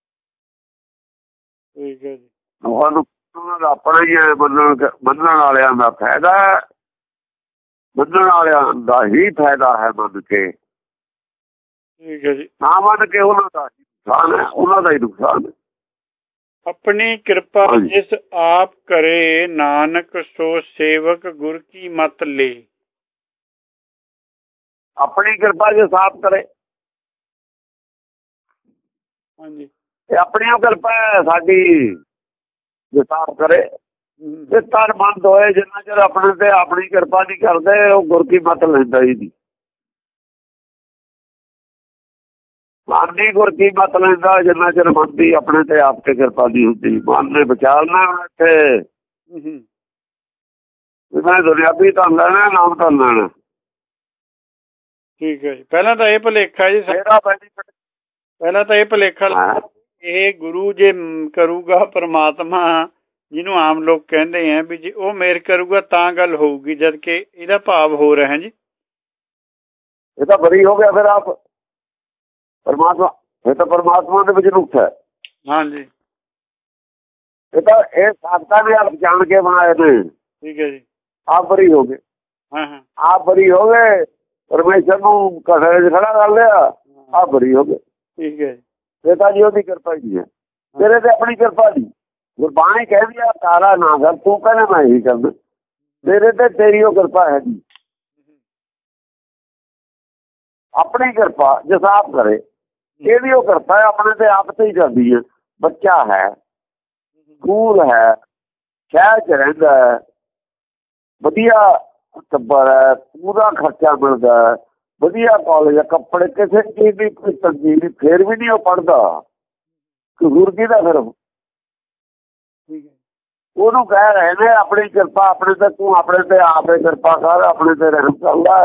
ठीक है जी। ਉਹਨਾਂ ਦਾ ਆਪਣਾ ਹੀ ਹੈ। ਮੰਨਣ ਵਾਲਿਆਂ ਦਾ ਫਾਇਦਾ, ਮੰਨਣ ਵਾਲਿਆਂ ਦਾ ਹੀ ਫਾਇਦਾ ਹੈ ਮੰਨ ਕੇ। ਠੀਕ ਹੈ ਜੀ। ਨਾ ਮੰਨ ਕੇ ਉਹਨਾਂ ਦਾ ਨੁਕਸਾਨ ਹੈ, ਉਹਨਾਂ ਦਾ ਹੀ ਨੁਕਸਾਨ ਹੈ। ਆਪਣੀ ਕਿਰਪਾ ਜਿਸ ਆਪ ਕਰੇ, ਨਾਨਕ ਸੋ ਸੇਵਕ ਗੁਰ ਕੀ ਮਤ ਲੈ। ਆਪਣੀ ਕਿਰਪਾ ਜਿਸ ਆਪ ਕਰੇ, ਹਾਂਜੀ, ਇਹ ਆਪਣੀ ਕਿਰਪਾ ਹੈ ਸਾਡੀ। ਜਿਸ ਆਪ ਕਰੇ ਤੇ ਤਨ ਮਨ ਦੋਏ, ਜਿੰਨਾ ਚਿਰ ਆਪਣੇ ਤੇ ਆਪਣੀ ਕਿਰਪਾ ਨਹੀਂ ਕਰਦੇ ਉਹ ਗੁਰ ਕੀ ਮਤ ਲੈਂਦਾ ਹੀ ਨਹੀਂ। ਮਨ ਦੀ ਗੁਰ ਕੀ ਮਤ ਲੈਂਦਾ ਜਿੰਨਾ ਚਿਰ ਮਨ ਦੀ ਆਪਣੇ ਤੇ ਆਪ ਤੇ ਕਿਰਪਾ ਨਹੀਂ ਹੁੰਦੀ। ਮਨ ਨੇ ਵਿਚਾਰਨਾ ਇੱਥੇ ਮੈਂ ਦੁਨਿਆਵੀ ਤਾਂ ਲੈਣਾ, ਨਾਮ ਤਾਂ ਲੈਣਾ। ਠੀਕ ਹੈ ਜੀ। ਪਹਿਲਾਂ ਤਾਂ ਇਹ ਭੁਲੇਖਾ ਜੀ, ਪਹਿਲਾਂ ਤਾਂ ਇਹ ਭੁਲੇਖਾ ਇਹ ਗੁਰੂ ਜੇ ਕਰੂਗਾ ਪਰਮਾਤਮਾ, ਜਿਹਨੂੰ ਆਮ ਲੋਕ ਕਹਿੰਦੇ ਆ ਵੀ ਜੇ ਉਹ ਮਿਹਰ ਕਰੂਗਾ ਤਾਂ ਗੱਲ ਹੋਊਗੀ, ਜਦ ਕਿ ਇਹਦਾ ਭਾਵ ਹੋ ਰਿਹਾ ਜੀ। ਇਹ ਤਾਂ ਬਰੀ ਹੋ ਗਿਆ ਫਿਰ ਆਪ ਪਰਮਾਤਮਾ। ਇਹ ਤਾਂ ਪਰਮਾਤਮਾ ਦੇ ਵਿੱਚ ਰੁੱਖ ਹੈ। ਹਾਂਜੀ, ਇਹ ਤਾਂ ਇਹ ਸਾਖਤਾਂ ਨੇ ਆਪ ਜਾਣ ਕੇ ਬਣਾਏ ਨੇ। ਠੀਕ ਹੈ ਜੀ। ਆਪ ਬਰੀ ਹੋ ਗਏ। ਆਪ ਬਰੀ ਹੋ ਗਏ, ਪਰਮੇਸ਼ਰ ਨੂੰ ਕਠੜੇ 'ਚ ਖੜਾ ਕਰ ਲਿਆ, ਆਪ ਬਰੀ ਹੋ ਗਏ। ਠੀਕ ਹੈ। ਇਹ ਤਾਂ ਜੀ ਉਹਦੀ ਕਿਰਪਾ ਹੀ ਹੈ, ਤੇਰੇ ਤੇ ਆਪਣੀ ਕਿਰਪਾ ਦੀ। ਗੁਰਬਾਣੀ ਕਹਿੰਦੀ ਆ ਤਾਰਾ ਨਾ ਕਰ, ਤੂੰ ਕਹਿੰਦਾ ਮੈਂ ਇਹੀ ਕਰਦਾ। ਤੇਰੇ ਤੇ ਤੇਰੀ ਉਹ ਕਿਰਪਾ ਹੈ ਜੀ। ਆਪਣੀ ਕਿਰਪਾ ਜਿਸ ਆਪ ਕਰੇ, ਇਹਦੀ ਉਹ ਕਿਰਪਾ ਹੈ ਆਪਣੇ ਤੇ ਆਪ ਤੇ ਹੀ ਕਰਦੀ ਹੈ। ਬੱਚਾ ਹੈ, ਸਕੂਲ ਹੈ, ਸ਼ਹਿਰ 'ਚ ਰਹਿੰਦਾ ਹੈ, ਵਧੀਆ ਟੱਬਰ ਹੈ, ਪੂਰਾ ਖਰਚਾ ਮਿਲਦਾ ਹੈ, ਵਧੀਆ ਕਾਲਜ ਹੈ, ਕੱਪੜੇ, ਕਿਸੇ ਚੀਜ਼ ਦੀ ਕੋਈ ਤੰਗੀ ਨਹੀਂ, ਫਿਰ ਵੀ ਨਹੀਂ ਉਹ ਪੜ੍ਹਦਾ। ਕਸੂਰ ਕਿਹਦਾ ਫਿਰ? ਉਹਨੂੰ ਕਹਿ ਰਹੇ ਨੇ ਆਪਣੀ ਕਿਰਪਾ ਆਪਣੇ ਤੇ, ਤੂੰ ਆਪਣੇ ਤੇ ਆਪੇ ਕਿਰਪਾ ਕਰ, ਆਪਣੇ ਤੇ ਰਹਿਮ ਚੱਲਦਾ।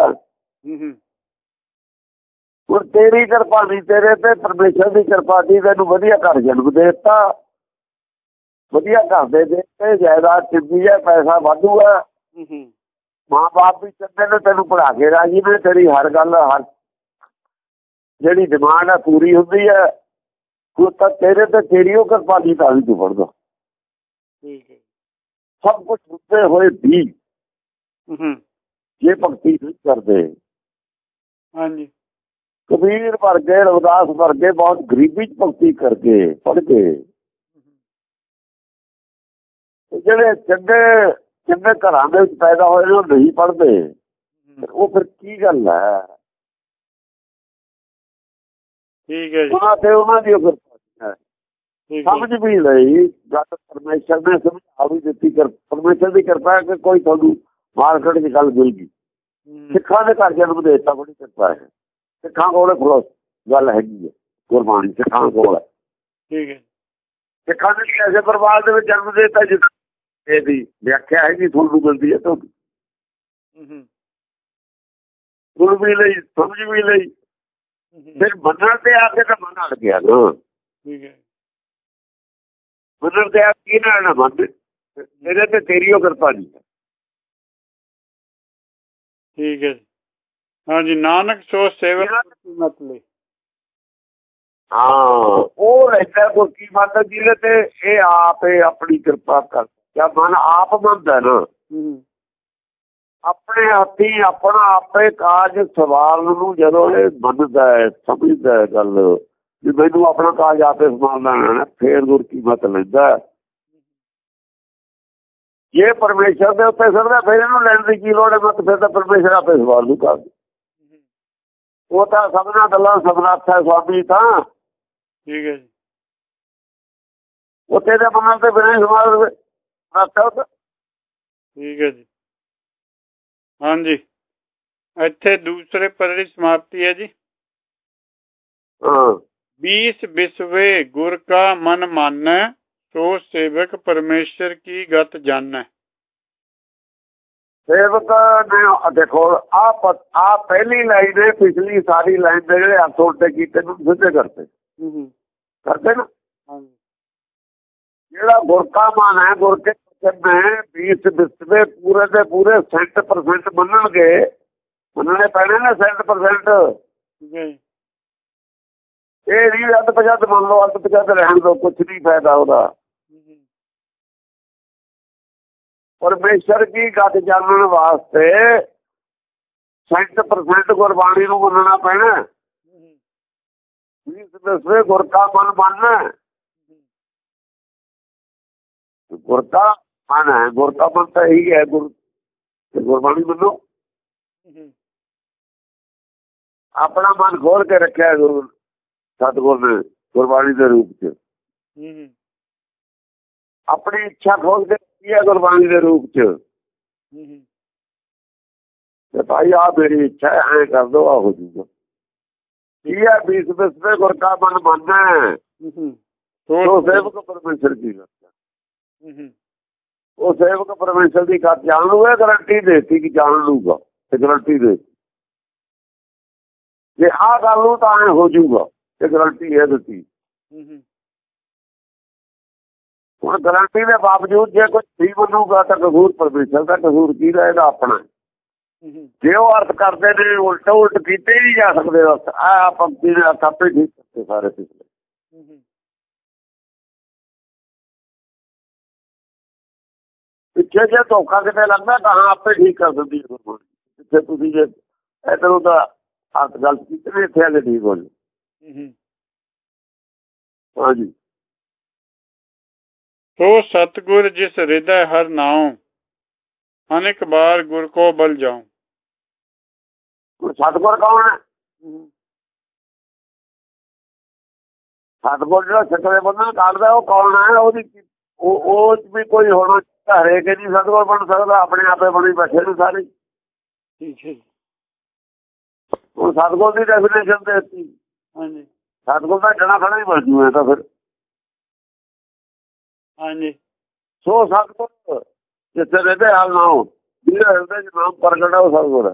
ਹੁਣ ਤੇਰੀ ਕਿਰਪਾ ਨਹੀਂ, ਤੇਰੇ ਤੇ ਪਰਮੇਸ਼ਰ ਦੀ ਕਿਰਪਾ ਦੀ, ਤੈਨੂੰ ਵਧੀਆ ਘਰ ਜਨਮ ਦੇ ਦਿੱਤਾ, ਵਧੀਆ ਘਰ ਦੇ ਦਿੱਤੇ, ਜਾਇਦਾਦ ਚੰਗੀ ਹੈ, ਪੈਸਾ ਵਾਧੂ ਹੈ, ਮਾਂ ਬਾਪ ਵੀ ਚੰਗੇ ਨੇ, ਤੈਨੂੰ ਪੜ੍ਹਾ ਕੇ ਰਾਜੀ ਨੇ, ਤੇਰੀ ਹਰ ਗੱਲ, ਹਰ ਜਿਹੜੀ ਡਿਮਾਂਡ ਹੈ ਪੂਰੀ ਹੁੰਦੀ ਹੈ। ਤਾਂ ਤੇਰੇ ਤੇ ਤੇਰੀ ਉਹ ਕਿਰਪਾ ਦੀ ਤਾਂ ਵੀ ਤੂੰ ਪੜ੍ਹਦਾ। ਸਭ ਕੁਛ ਹੁੰਦੇ ਹੋਏ ਵੀ ਜੇ ਭਗਤੀ ਨਹੀਂ ਕਰਦੇ। ਹਾਂਜੀ, ਕਬੀਰ ਵਰਗੇ, ਰਵਿਦਾਸ ਵਰਗੇ ਬਹੁਤ ਗਰੀਬੀ 'ਚ ਭਗਤੀ ਕਰਕੇ ਪੜ੍ਹ ਕੇ, ਜਿਹੜੇ ਚੰਗੇ ਚੰਗੇ ਘਰਾਂ ਦੇ ਵਿੱਚ ਪੈਦਾ ਹੋਏ ਨੇ ਉਹ ਨਹੀਂ ਪੜ੍ਹਦੇ, ਉਹ ਫਿਰ ਕੀ ਗੱਲ ਹੈ? ਠੀਕ ਹੈ ਜੀ, ਉਹਨਾਂ ਦੀ ਸਮਝ ਵੀ ਲਈ ਗੱਲ, ਪਰਮੇਸ਼ਰ ਨੇ ਸਮਝਾ ਵੀ ਦਿੱਤੀ। ਪਰਮੇਸ਼ਰ ਦੀ ਕਿਰਪਾ ਹੈ ਕਿ ਕੋਈ ਤੁਹਾਨੂੰ ਮਾਰਕੀਟ 'ਚ ਗੱਲ ਮਿਲ ਗਈ। ਸਿੱਖਾਂ ਦੇ ਘਰ ਜਨਮ ਦੇ ਦਿੱਤਾ, ਬੜੀ ਕਿਰਪਾ ਹੈ। ਸਿੱਖਾਂ ਕੋਲ ਖੁਲਾਸ ਗੱਲ ਹੈਗੀ ਹੈ, ਗੁਰਬਾਣੀ ਸਿੱਖਾਂ ਕੋਲ ਹੈ। ਠੀਕ ਹੈ, ਸਿੱਖਾਂ ਨੇ ਐਸੇ ਪਰਿਵਾਰ ਦੇ ਵਿੱਚ ਜਨਮ ਦੇ ਦਿੱਤਾ ਜਿਸ ਇਹਦੀ ਵਿਆਖਿਆ ਹੈਗੀ ਤੁਹਾਨੂੰ ਮਿਲਦੀ ਹੈ, ਤੁਹਾਨੂੰ ਸੁਣ ਵੀ ਲਈ, ਸਮਝ ਵੀ ਲਈ, ਫਿਰ ਮੰਨਣ ਤੇ ਆ ਕੇ ਤਾਂ ਮਨ ਅੜ ਗਿਆ ਨਾ। ਠੀਕ ਹੈ, ਮੰਨਣ ਤੇ ਆ ਕੀ ਨਾ ਮੰਨ, ਇਹਦੇ ਤੇ ਤੇਰੀ ਉਹ ਕਿਰਪਾ ਨਹੀਂ ਹੈ। ਠੀਕ ਹੈ ਜੀ, ਹਾਂਜੀ, ਨਾਨਕ ਸੋ ਸੇਵਕ ਮਤਲਬ, ਹਾਂ ਉਹ ਰਹਿੰਦਾ ਗੁਰਕੀ ਮਤ, ਜਿਹਦੇ ਤੇ ਇਹ ਆਪੇ ਆਪਣੀ ਕਿਰਪਾ ਕਰ, ਜਾਂ ਮਨ ਆਪ ਮੰਨਦਾ ਨਾ, ਆਪਣੇ ਹੱਥੀਂ ਆਪਣਾ ਆਪੇ ਕਾਜ ਸਵਾਰਨ ਨੂੰ ਜਦੋਂ ਇਹ ਮੰਨਦਾ ਹੈ, ਸਮਝਦਾ ਗੱਲ ਵੀ ਮੈਨੂੰ ਆਪਣਾ ਕਾਜ ਆਪੇ ਸੰਭਾਲਣਾ, ਫੇਰ ਗੁਰਕੀ ਮਤ ਲੈਂਦਾ। ਜੇ ਪਰਮੇਸ਼ਰ ਦੇ ਉੱਤੇ ਸਰਦਾ ਫਿਰ ਇਹਨੂੰ ਲੈਣ ਦੀ ਕੀ ਲੋੜ ਹੈ ਮਤ? ਫਿਰ ਤਾਂ ਪਰਮੇਸ਼ਰ ਆਪੇ ਸਵਾਲ ਨੂੰ ਕਰ, ਉਹ ਤਾਂ ਸਭਨਾ ਗੱਲਾਂ ਸਮਰੱਥ ਹੈ ਸਵਾਮੀ ਤਾਂ। ਠੀਕ ਹੈ ਜੀ, ਉੱਥੇ ਦੇ ਮੰਨਣ ਤੇ ਬਿਨਾਂ ਸਵਾਲ ਸਮਰੱਥ। ਠੀਕ ਹੈ ਜੀ, ਹਾਂਜੀ, ਇੱਥੇ ਦੂਸਰੇ ਪਦ ਦੀ ਸਮਾਪਤੀ ਹੈ ਜੀ। ਹਾਂ, 20 ਬਿਸਵੇ ਗੁਰ ਕਾ ਮਨ ਮਾਨੈ, ਸੋ ਸੇਵਕ ਪਰਮੇਸ਼ਰ ਕੀ ਗਤ ਜਾਣੈ। ਸੇਵਕ ਨੇ ਦੇਖੋ ਆ ਪਹਿਲੀ ਲਾਈਨ ਹੈ, ਪਿਛਲੀ ਸਾਰੀ ਲਾਈਨ ਦੇ ਜਿਹੜੇ ਹੱਥ ਉਲਟੇ ਕੀਤੇ ਨੂੰ ਸਿੱਧੇ ਕਰਦੇ ਕਰਦੇ ਨਾ। ਜਿਹੜਾ ਗੁਰ ਕਾ ਮਨ ਹੈ, ਗੁਰ ਕੇ 20 ਬਿਸਵੇ ਪੂਰੇ ਦੇ ਪੂਰੇ 100% ਮੰਨਣਗੇ, ਮੰਨਣੇ ਪੈਣੇ ਨੇ 100%। ਇਹ ਨਹੀਂ ਅੱਧ ਪਜੱਧ ਮੰਨ ਲਓ, ਅੱਧ ਪਜੱਧ ਰਹਿਣ ਦਿਓ, ਕੁਛ ਨਹੀਂ ਫਾਇਦਾ ਉਹਦਾ। ਪਰਮੇਸ਼ਰ ਕੀ ਗਤ ਜਾਣਨ ਵਾਸਤੇ 100% ਗੁਰਬਾਣੀ ਨੂੰ ਮੰਨਣਾ ਪੈਣਾ। 20 ਬਿਸਵੇ ਗੁਰ ਕਾ ਮਨ ਮੰਨਣਾ, ਗੁਰ ਕਾ ਮਨ ਹੈ, ਗੁਰ ਕਾ ਮਨ ਤਾਂ ਇਹੀ ਹੈ, ਗੁਰਬਾਣੀ ਮੰਨੋ। ਆਪਣਾ ਮਨ ਖੋਲ ਕੇ ਰੱਖਿਆ ਗੁਰੂ ਸਤਿਗੁਰ ਨੇ ਗੁਰਬਾਣੀ ਦੇ ਰੂਪ ਚ, ਆਪਣੀ ਇੱਛਾ ਖੋਲ ਕੇ ਰੱਖੀ ਹੈ ਗੁਰਬਾਣੀ ਦੇ ਰੂਪ ਚ। ਤੇ ਭਾਈ ਆ ਮੇਰੀ ਇੱਛਾ ਐ ਕਰ ਦੋ, ਆ ਹੋ ਜੂਗਾ। ਕੀ ਹੈ 20 ਬਿਸਵੇ ਗੁਰ ਕਾ ਮਨ ਮੰਨੈ, ਸੋ ਸੇਵਕ ਪਰਮੇਸ਼ਰ ਕੀ ਕਰਦਾ। ਉਹ ਸੇਵਕ ਪਰਮੇਸ਼ਰ ਦੀ ਗੱਲ ਜਾਣ ਲੂਗਾ, ਗਰੰਟੀ ਦੇਤੀ ਕਿ ਜਾਣ ਲੂਗਾ, ਤੇ ਗਰੰਟੀ ਦੇ ਜੇ ਆਹ ਗੱਲ ਨੂੰ ਤਾਂ ਐ ਹੋ ਜੂਗਾ, ਤੇ ਗਰੰਟੀ ਇਹ ਦਿੱਤੀ। ਹੁਣ ਗਰੰਟੀ ਦੇ ਬਾਵਜੂਦ ਜੇ ਕੋਈ ਨਹੀਂ ਮੰਨੂਗਾ ਤਾਂ ਕਸੂਰ ਪਰਮੇਸ਼ਰ ਦਾ, ਕਸੂਰ ਕੀ ਦਾ? ਇਹਦਾ ਆਪਣਾ। ਜੇ ਉਹ ਅਰਥ ਕਰਦੇ ਨੇ ਉਲਟ ਉਲਟ ਕੀਤੇ ਨਹੀਂ ਜਾ ਸਕਦੇ, ਆ ਪੰਕਤੀ ਦੇ ਅਰਥ ਆਪੇ ਠੀਕ ਕਰਦੇ ਸਾਰੇ ਪਿਛਲੇ। ਪਿੱਛੇ ਜੇ ਧੋਖਾ ਕਿਤੇ ਲੱਗਦਾ ਤਾਂ ਆਪੇ ਠੀਕ ਕਰ ਦਿੰਦੀ ਹੈ ਗੁਰਬਾਣੀ। ਪਿੱਛੇ ਤੁਸੀਂ ਜੇ ਇੱਧਰੋਂ ਦਾ ਅਰਥ ਗਲਤ ਕੀਤੇ ਨੇ, ਇੱਥੇ ਆ ਕੇ ਠੀਕ ਹੋ ਜਾਓ। ਹਾਂਜੀ, ਸੋ ਸਤਿਗੁਰ ਜਿਸ ਹਿਰਦੈ ਹਰ ਨਾਉ, ਅਨੇਕ ਬਾਰ ਗੁਰ ਕੋ ਬਲ ਜਾਉ। ਸਤਿਗੁਰ ਕੌਣ ਹੈ? ਸਤਿਗੁਰ ਜਿਹੜਾ ਛੱਕਰੇ ਬੰਦਾ ਕੱਢਦਾ ਉਹ ਕੌਣ ਹੈ? ਉਹਦੀ ਉਹ ਵੀ ਕੋਈ ਹੋਣਾ ਹਰੇਕ ਨਹੀਂ ਸਤਿਗੁਰ ਬਣ ਸਕਦਾ, ਆਪਣੇ ਆਪੇ ਬਣੀ ਬੈਠੇ ਨੇ ਸਾਰੇ। ਠੀਕ ਹੈ। ਉਹ ਸਤਿਗੁਰ ਦੀ ਡੈਫੀਨੇਸ਼ਨ ਤੇ ਹਾਂਜੀ ਸਤਿਗੁਰ ਦਾ ਜਣਾ ਖੜਾ ਹੀ ਬਣ ਜੂਏ ਤਾਂ ਫਿਰ। ਹਾਂਜੀ ਸੋ ਸਤਿਗੁਰ ਜਿੱਥੇ ਰਹਿੰਦੇ ਹਾਲ ਨਾ ਹੋ, ਜਿਹਦੇ ਹਿਰਦੇ ਚ ਨਾਮ ਪ੍ਰਗਟ ਹੈ ਉਹ ਸਤਿਗੁਰ ਹੈ।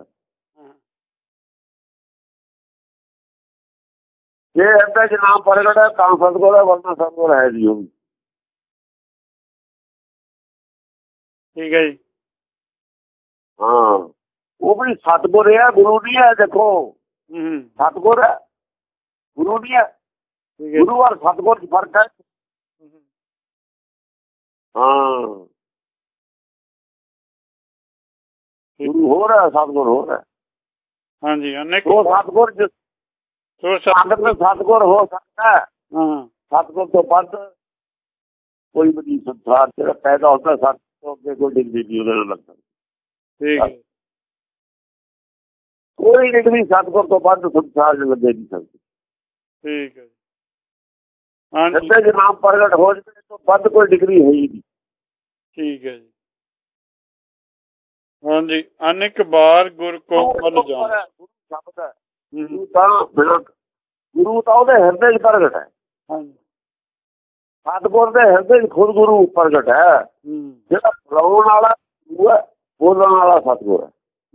ਜੇ ਹਿਰਦੇ ਚ ਨਾਮ ਪ੍ਰਗਟ ਹੈ ਤਾਂ ਸਤਿਗੁਰ ਹੈ, ਵਰਨਾ ਸਤਿਗੁਰ ਹੈ ਜੀ। ਉਹ ਵੀ ਠੀਕ ਹੈ ਜੀ। ਹਾਂ, ਉਹ ਵੀ ਸਤਿਗੁਰ ਹੈ, ਗੁਰੂ ਨਹੀਂ ਹੈ। ਦੇਖੋ ਸਤਿਗੁਰ ਹੈ, ਗੁਰੂ ਨਹੀਂ ਹੈ। ਗੁਰੂ ਔਰ ਸਤਿਗੁਰ ਚ ਫਰਕ ਹੈ। ਹਾਂ, ਗੁਰੂ ਹੋਰ ਹੈ, ਸਤਿਗੁਰ ਹੋਰ ਹੈ। ਹਾਂਜੀ ਉਹ ਸਤਿਗੁਰ ਸਤਿਗੁਰ ਹੋ ਸਕਦਾ ਹੈ। ਸਤਿਗੁਰ ਤੋਂ ਵੱਧ ਕੋਈ ਵੀ ਨਹੀਂ ਸੰਸਾਰ ਚ ਪੈਦਾ ਹੁੰਦਾ। ਸਤਿਗੁਰ ਅੱਗੇ ਕੋਈ ਡਿਗਰੀ ਨਹੀਂ ਉਹਦੇ ਨਾਲ ਲੱਗਦਾ। ਕੋਈ ਡਿਗਰੀ ਸਤਿਗੁਰ ਤੋਂ ਵੱਧ ਸੰਸਾਰ ਚ ਲੱਗੇ ਨਹੀਂ ਸਕਦੀ। ਠੀਕ ਹੈ। ਜਿੱਥੇ ਜੇ ਨਾਮ ਪ੍ਰਗਟ ਹੋ ਜਾਵੇ ਤੋਂ ਵੱਧ ਕੋਈ ਡਿਗਰੀ ਹੈ ਹੀ ਨਹੀਂ। ਠੀਕ ਹੈ ਜੀ। ਹਾਂਜੀ, ਅਨੇਕ ਬਾਰ ਗੁਰ ਕੋ ਪਲ ਜਾਣ। ਸ਼ਬਦ ਹੈ ਗੁਰੂ ਤਾਂ ਉਹਦੇ ਹਿਰਦੇ ਚ ਪ੍ਰਗਟ ਹੈ। ਸਤਿਗੁਰ ਦੇ ਹਿਰਦੇ ਚ ਖੁਦ ਗੁਰੂ ਪ੍ਰਗਟ ਹੈ। ਜਿਹੜਾ ਬੁਲਾਉਣ ਵਾਲਾ ਗੁਰੂ ਹੈ, ਬੋਲਣ ਵਾਲਾ ਸਤਿਗੁਰ ਹੈ।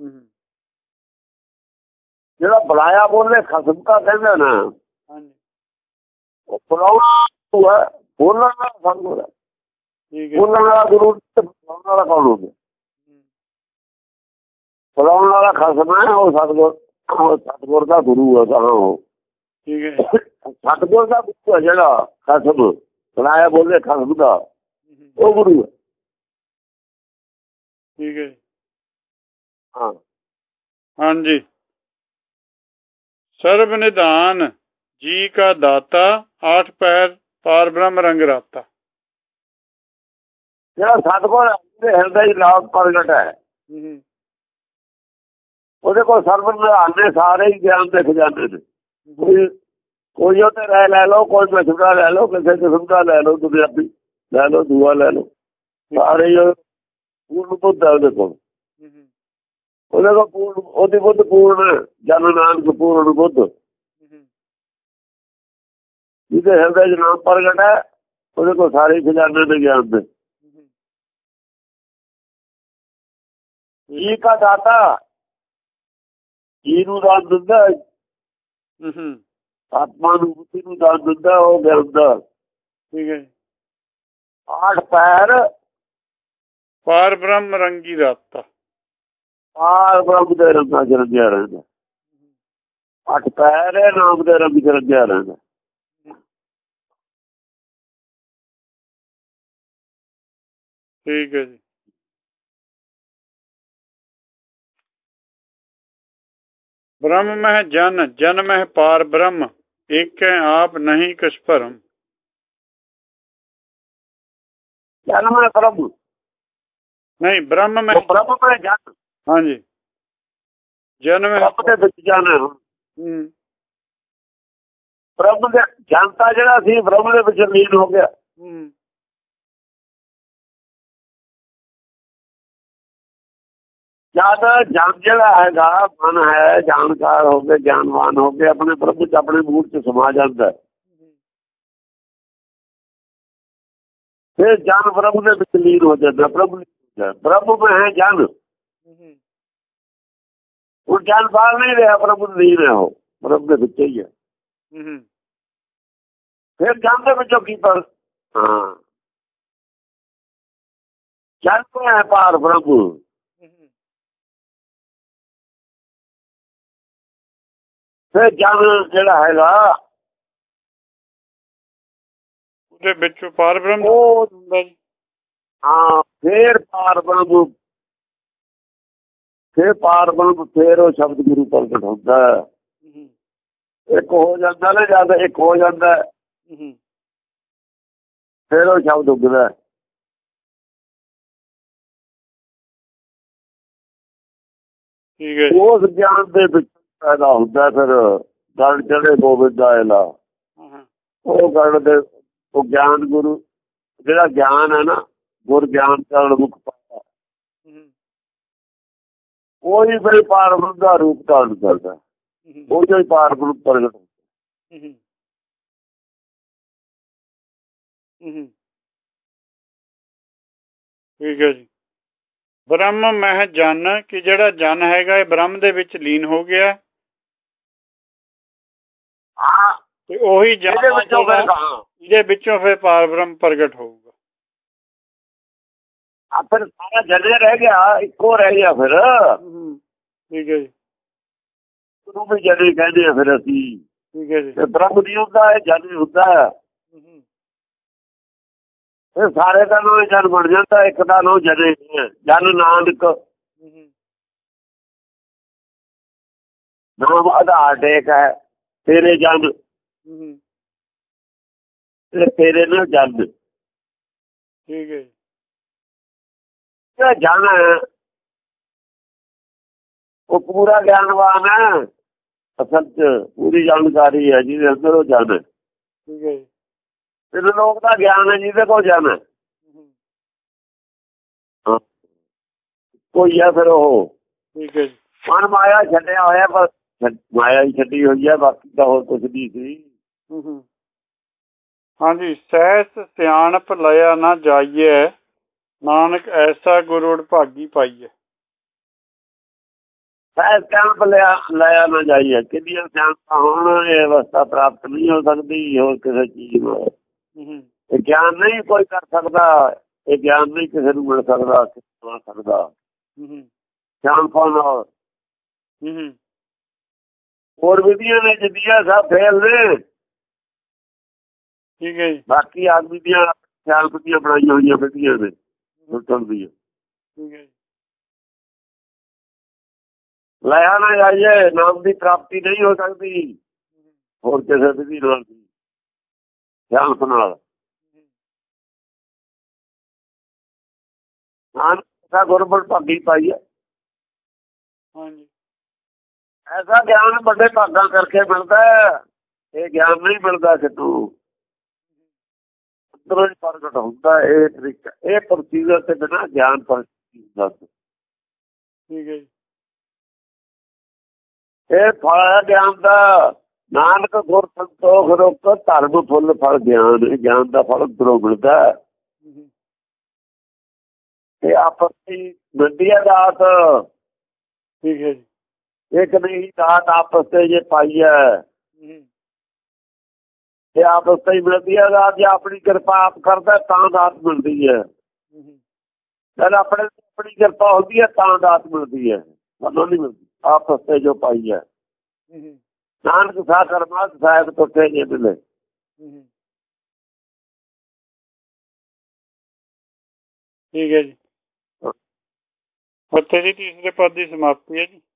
ਜਿਹੜਾ ਬੁਲਾਇਆ ਬੋਲੇ ਖਸਮ ਕਾ ਕਹਿੰਦੇ ਨਾ, ਉਹ ਬੁਲਾਉਣਾ ਹੈ, ਬੋਲਣ ਵਾਲਾ ਸਤਿਗੁਰ ਹੈ। ਬੋਲਣ ਵਾਲਾ ਗੁਰੂ, ਬੁਲਾਉਣ ਵਾਲਾ ਕੌਣ ਹੋ ਗਿਆ? ਬੁਲਾਉਣ ਵਾਲਾ ਖਸਮ ਹੈ, ਉਹ ਸਤਿਗੁਰ ਦਾ ਗੁਰੂ ਹੈ। ਤਾਂ ਉਹ ਸਤਿਗੁਰ ਦਾ ਗੁਰੂ ਹੈ ਜਿਹੜਾ ਖਸਮ ਬੁਲਾਇਆ ਬੋਲੇ ਖਸਮ ਦਾ, ਉਹ ਗੁਰੂ ਹੈ। ਠੀਕ ਹੈ। ਹਾਂ ਹਾਂਜੀ। ਸਰਬ ਨਿਧਾਨ ਜੀ ਕਾ ਦਾਤਾ, ਆਠ ਪੈਰ ਪਾਰ ਬ੍ਰਹਮ ਰੰਗ ਰਾਤਾ। ਜਿਹੜਾ ਸਤਿਗੁਰ ਦੇ ਹਿਰਦੇ ਚ ਨਾਮ ਪ੍ਰਗਟ ਹੈ, ਉਹਦੇ ਕੋਲ ਸਰਬ ਨਿਧਾਨ ਨੇ ਸਾਰੇ ਹੀ ਗਿਆਨ ਦੇ ਖਜ਼ਾਨੇ ਨੇ। ਕੋਈ ਉਹ ਤੇ ਰਾਇ ਲੈ ਲਓ, ਕੋਈ ਮਸੂਰਾ ਲੈ ਲਓ, ਕਿਸੇ ਕਿਸਮ ਦਾ ਲੈ ਲਓ, ਦੁਨਿਆਵੀ ਲੈ ਲਓ, ਦੂਆ ਲੈ ਲਓ, ਸਾਰੇ ਪੂਰਨ ਬੁੱਧ ਹੈ ਉਹਦੇ ਕੋਲ। ਉਹਦੇ ਕੋਲ ਪੂਰਨ, ਉਹਦੀ ਬੁੱਧ ਪੂਰਨ, ਜਨ ਨਾਨਕ ਪੂਰਨ ਬੁੱਧ। ਜਿਹਦੇ ਹਿਰਦੇ ਚ ਨਾਮ ਪ੍ਰਗਟ ਹੈ ਉਹਦੇ ਕੋਲ ਸਾਰੇ ਖਜ਼ਾਨੇ ਦੇ ਗਿਆਨ ਦੇ। ਜੀ ਕਾ ਦਾਤਾ, ਜੀ ਨੂੰ ਦਾਨ ਦਿੰਦਾ, ਆਤਮਾ ਨੂੰ ਬੁੱਧੀ ਨੂੰ ਦਾਨ ਦਿੰਦਾ, ਉਹ ਗਿਆਨ ਦਾ। ਠੀਕ ਹੈ। ਆਠ ਪੈਰ ਪਾਰ ਬ੍ਰਹਮ ਰੰਗੀ ਰਾਤਾ। ਪਾਰ ਬ੍ਰਹਮ ਦੇ ਰੰਗਾਂ ਚ ਰੰਗਿਆ ਰਹਿੰਦਾ। ਅੱਠ ਪੈਰ ਹੈ, ਨਾਮ ਦੇ ਰੰਗ ਚ ਰੰਗਿਆ ਰਹਿੰਦਾ। ਠੀਕ ਹੈ ਜੀ। ਬ੍ਰਹਮ ਮਹਿ ਜਨ, ਜਨ ਮਹਿ ਪਾਰ ਬ੍ਰਹਮ, ਏਕੈ ਆਪ ਨਹੀਂ ਕਿਛ ਭਰਮ। ਜਨਮ ਹੈ ਬ੍ਰਹਮ ਨਹੀਂ, ਬ੍ਰਹਮ ਮਹਿ ਜਨ। ਹਾਂਜੀ, ਜਨਮ ਰੱਬ ਦੇ ਵਿੱਚ ਜਾਣਾ। ਬ੍ਰਹਮ ਦੇ ਜਨਤਾ ਜਿਹੜਾ ਸੀ ਬ੍ਰਹਮ ਦੇ ਵਿੱਚ ਲੀਨ ਹੋ ਗਿਆ। ਜਦ ਜਨ ਜਿਹੜਾ ਹੈਗਾ ਮਨ ਹੈ, ਜਾਣਕਾਰ ਹੋ ਕੇ, ਗਿਆਨਵਾਨ ਹੋ ਕੇ ਆਪਣੇ ਪ੍ਰਭੂ ਚ, ਆਪਣੇ ਮੂਡ ਚ ਸਮਾ ਜਾਂਦਾ। ਫਿਰ ਜਨ ਬ੍ਰਹਮ ਦੇ ਵਿੱਚ ਲੀਨ ਹੋ ਜਾਂਦਾ। ਬ੍ਰਹਮ ਹੈ ਜਨ। ਉਹ ਜਨ ਬਾਹਰ ਨਹੀਂ ਰਿਹਾ, ਪ੍ਰਭੂ ਲੀਨ ਹੈ, ਉਹ ਬ੍ਰਹਮ ਦੇ ਵਿੱਚ ਹੀ ਹੈ। ਫਿਰ ਜਨ ਦੇ ਵਿੱਚੋਂ ਕੀ ਪਰ ਜਨ ਕੋ ਹੈ ਪਾਰ ਬ੍ਰਹਮ। ਫਿਰ ਜਨ ਜਿਹੜਾ ਹੈਗਾ ਉਹਦੇ ਵਿੱਚ ਪਾਰ ਬ੍ਰਹਮ ਉਹ ਫਿਰ ਪਾਰ ਬ੍ਰਹਮ, ਫਿਰ ਪਾਰ ਬ੍ਰਹਮ, ਫਿਰ ਉਹ ਸ਼ਬਦ ਗੁਰੂ ਪ੍ਰਗਟ ਹੁੰਦਾ। ਇੱਕ ਹੋ ਜਾਂਦਾ ਨਾ, ਜਦ ਇੱਕ ਹੋ ਜਾਂਦਾ ਫਿਰ ਉਹ ਸ਼ਬਦ ਉੱਗਦਾ। ਉਸ ਗਿਆਨ ਦੇ ਵਿੱਚ ਪੈਦਾ ਹੁੰਦਾ। ਫਿਰ ਗੜ ਚੜੇ ਗੋਬਿੰਦ ਦਾ ਐਲਾ, ਉਹ ਗੜ ਦੇ, ਉਹ ਗਿਆਨ ਗੁਰੂ ਜਿਹੜਾ ਗਿਆਨ ਹੈ ਨਾ, ਗੁਰ ਗਿਆਨ ਕਰਨ ਮੁਖ ਪਾਇਆ, ਉਹੀ ਬਈ ਪਾਰਬ੍ਰਹਮ ਦਾ ਰੂਪ ਧਾਰਨ ਕਰਦਾ, ਉਹੀ ਹੀ ਪਾਰਬ੍ਰਹਮ ਪ੍ਰਗਟ ਹੁੰਦਾ। ਠੀਕ ਹੈ ਜੀ। ਬ੍ਰਹਮ ਮਹਿ ਜਨ, ਕਿ ਜਿਹੜਾ ਜਨ ਹੈਗਾ ਇਹ ਬ੍ਰਹਮ ਦੇ ਵਿੱਚ ਲੀਨ ਹੋ ਗਿਆ, ਹਾਂ, ਤੇ ਉਹੀ ਜਨ ਇਹਦੇ ਵਿੱਚੋਂ ਫਿਰ ਪਾਰਬ੍ਰਹਮ ਪ੍ਰਗਟ ਹੋਊਗਾ। ਫਿਰ ਸਾਰਾ ਜਨੇ ਰਹਿ ਗਿਆ, ਇੱਕੋ ਰਹਿ ਗਿਆ ਫਿਰ। ਠੀਕ ਹੈ ਜੀ। ਉਹਨੂੰ ਵੀ ਜਨੇ ਕਹਿੰਦੇ ਆ ਫਿਰ ਅਸੀਂ। ਠੀਕ ਹੈ ਜੀ। ਬ੍ਰਹਮ ਨਹੀਂ ਹੁੰਦਾ, ਇਹ ਜਨ ਹੁੰਦਾ ਹੈ। ਇਹ ਸਾਰੇ ਦਾ ਨਾਮ ਜਨ ਬਣ ਜਾਂਦਾ, ਇੱਕ ਦਾ ਨਾਮ ਜਨੇ, ਜਨ ਨਾਨਕ ਨਾਮ ਆਧਾਰ ਟੇਕ ਹੈ। ਤੇਰੇ ਜਨ, ਤੇਰੇ ਨਾਲ ਜਨ। ਠੀਕ ਹੈ ਜੀ। ਜਿਹੜਾ ਜਨ ਹੈ ਉਹ ਪੂਰਾ ਗਿਆਨਵਾਨ ਹੈ, ਅਸਲ ਚ ਪੂਰੀ ਜਾਣਕਾਰੀ ਹੈ ਜਿਹਦੇ ਅੰਦਰ ਉਹ ਜਨ ਹੈ। ਠੀਕ ਹੈ ਜੀ। ਤਿੰਨ ਲੋਕ ਦਾ ਗਿਆਨ ਹੈ ਜਿਹਦੇ ਕੋਲ ਜਨ ਹੈ, ਕੋਈ ਹੈ ਫਿਰ ਉਹ। ਠੀਕ ਹੈ ਜੀ। ਮਨ ਮਾਇਆ ਛੱਡਿਆ ਹੋਇਆ, ਪਰ ਮਾਇਆ ਹੀ ਛੱਡੀ ਹੋਈ ਹੈ, ਬਾਕੀ ਤਾਂ ਹੋਰ ਕੁਛ ਨਹੀਂ ਸੀ। ਹਾਂਜੀ। ਸਹਿਸ ਸਿਆਣਪ ਲਿਆ ਨਾ ਜਾਈਏ, ਨਾਨਕ ਐਸਾ ਗੁਰੂ ਭਾਗੀ ਪਾਈਏ। ਸਹਿਸ ਸਿਆਣਪ ਲਿਆ ਨਾ ਜਾਈਏ, ਕਿੰਨੀਆਂ ਸਿਆਣਪਾਂ ਹੋਣ, ਇਹ ਅਵਸਥਾ ਪ੍ਰਾਪਤ ਨਹੀਂ ਹੋ ਸਕਦੀ ਹੋਰ ਕਿਸੇ ਚੀਜ਼ ਨੂੰ। ਇਹ ਗਿਆਨ ਨਹੀਂ ਕੋਈ ਕਰ ਸਕਦਾ, ਇਹ ਗਿਆਨ ਨਹੀਂ ਕਿਸੇ ਨੂੰ ਮਿਲ ਸਕਦਾ, ਸਿਆਣਪਾਂ ਨਾਲ। ਹੋਰ ਵਿਧੀਆਂ ਨੇ ਜਿੱਦੀਆਂ ਸਭ ਫੇਲ ਨੇ। ਠੀਕ ਹੈ ਜੀ। ਬਾਕੀ ਆਦਮੀ ਦੀਆਂ ਸਿਆਣਪ ਦੀਆਂ ਬਣਾਈਆਂ ਹੋਈਆਂ ਵਿਧੀਆਂ ਨੇ ਲੁੱਟਣ ਦੀਆਂ। ਠੀਕ ਹੈ ਜੀ। ਲਿਆ ਨਾ ਜਾਈਏ, ਨਾਮ ਦੀ ਪ੍ਰਾਪਤੀ ਨਹੀਂ ਹੋ ਸਕਦੀ ਹੋਰ ਕਿਸੇ ਵਿਧੀ ਨਾਲ, ਸਿਆਣਪ ਨਾਲ। ਨਾਨਕ ਗੁਰਬਲ ਭਾਗੀ ਪਾਈ ਹੈ। ਹਾਂਜੀ। ਐਸਾ ਗਿਆਨ ਵੱਡੇ ਭਾਗਾਂ ਕਰਕੇ ਮਿਲਦਾ, ਇਹ ਗਿਆਨ ਨਹੀਂ ਮਿਲਦਾ ਕਿਤੋਂ, ਅੰਦਰੋਂ ਹੀ ਪ੍ਰਗਟ ਹੁੰਦਾ। ਇਹ ਤਰੀਕਾ, ਇਹ ਪ੍ਰੋਸੀਜਰ ਤੇ ਬਿਨਾਂ ਗਿਆਨ ਪ੍ਰਗਟ ਹੁੰਦਾ। ਠੀਕ ਹੈ ਜੀ। ਇਹ ਫਲ ਗਿਆਨ ਦਾ, ਨਾਨਕ ਗੁਰ ਸੰਤੋਖ ਰੁਕ ਧਰਮ ਫੁੱਲ ਫਲ ਗਿਆਨ। ਗਿਆਨ ਦਾ ਫਲ ਅੰਦਰੋਂ ਮਿਲਦਾ। ਇਹ ਆਪਸ ਦੀ ਮਿਲਦੀ ਹੈ ਦਾਤ। ਠੀਕ ਹੈ ਜੀ। ਇੱਕ ਨਹੀਂ ਦਾਤ ਆਪਸ ਤੇ ਜੇ ਪਾਈ ਹੈ, ਇਹ ਆਪਸ ਤੇ ਹੀ ਮਿਲਦੀ ਹੈ ਦਾਤ। ਜੇ ਆਪਣੀ ਕਿਰਪਾ ਆਪ ਕਰਦਾ ਤਾਂ ਦਾਤ ਮਿਲਦੀ ਹੈ, ਜਦ ਆਪਣੀ ਕਿਰਪਾ ਹੁੰਦੀ ਹੈ ਤਾਂ ਦਾਤ ਮਿਲਦੀ ਹੈ, ਸਾਨੂੰ ਨਹੀਂ ਮਿਲਦੀ। ਆਪਸ ਤੇ ਜੋ ਪਾਈ ਹੈ, ਨਾਨਕ ਸਾ ਕਰਮਾ ਸਾਹਿਬ ਤੁਠੇ ਜੇ ਮਿਲੇ। ਠੀਕ ਹੈ ਜੀ। ਉੱਥੇ ਜੀ ਤੀਸਰੇ ਪਦ ਦੀ ਸਮਾਪਤੀ ਹੈ ਜੀ।